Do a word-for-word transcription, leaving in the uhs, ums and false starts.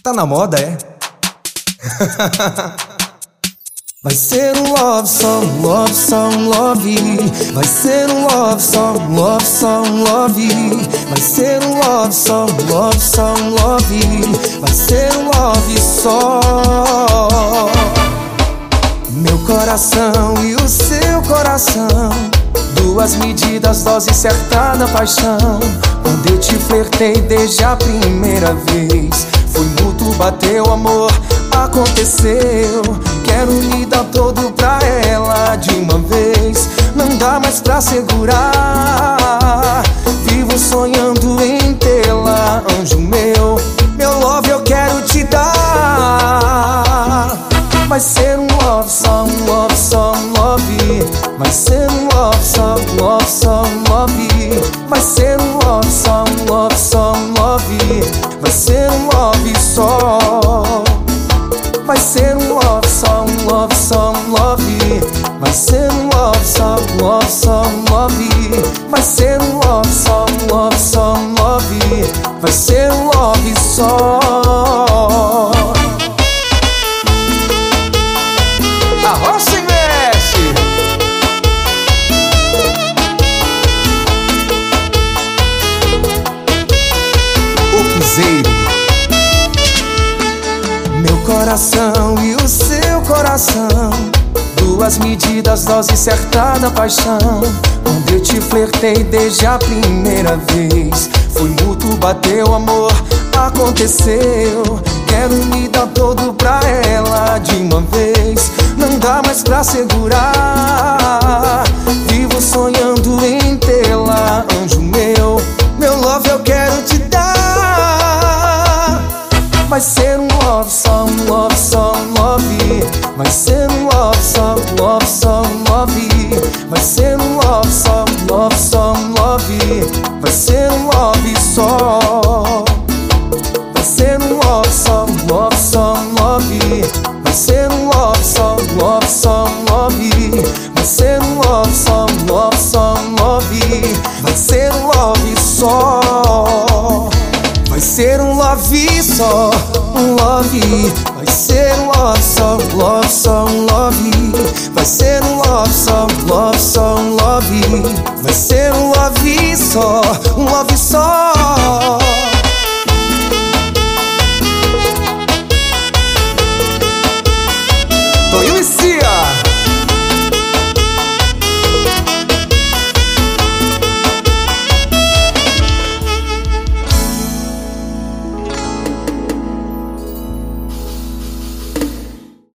Tá na moda, é? Vai ser um love song, love song, love. Vai ser um love song, love song, love. Vai ser um love song, love song, love. Vai ser um love song. Meu coração e o seu coração, duas medidas, dose certa da paixão. Quando eu te flertei desde a primeira vez, foi mútuo, bateu amor, aconteceu. Quero me dar todo pra ela de uma vez, não dá mais pra segurar. Vivo sonhando em tê-la, anjo meu. Meu love eu quero te dar. Vai ser um love song, love song, love. Vai ser um love song, love song, love. Vai ser um love song, love song, love. Vai ser um love song. Vai ser um love song, love song, love. Vai ser um love song, love song, love. Vai ser um love song, love song, love. Vai ser um love song. Arrocha e mexe. O piseiro. Meu coração e o seu coração, duas medidas, dose certa da paixão. Quando eu te flertei desde a primeira vez, foi mútuo, bateu amor, aconteceu. Quero me dar todo pra ela de uma vez, não dá mais pra segurar. Vivo sonhando em tê-la, anjo meu. Meu love eu quero te dar. Vai ser um love song, love song, love. Vai ser um love song, love song, love. Vai ser um love song, love song, love. Vai ser um love song. Vai ser um love song, love song, love. Vai ser um love song, love song, love. Vai ser um love song, love song, love. Vai ser um love song. Vai ser um love só, um love. Vai ser um love song, love song, love. Vai ser um love song, love song, love. Vai ser um love só, um love só.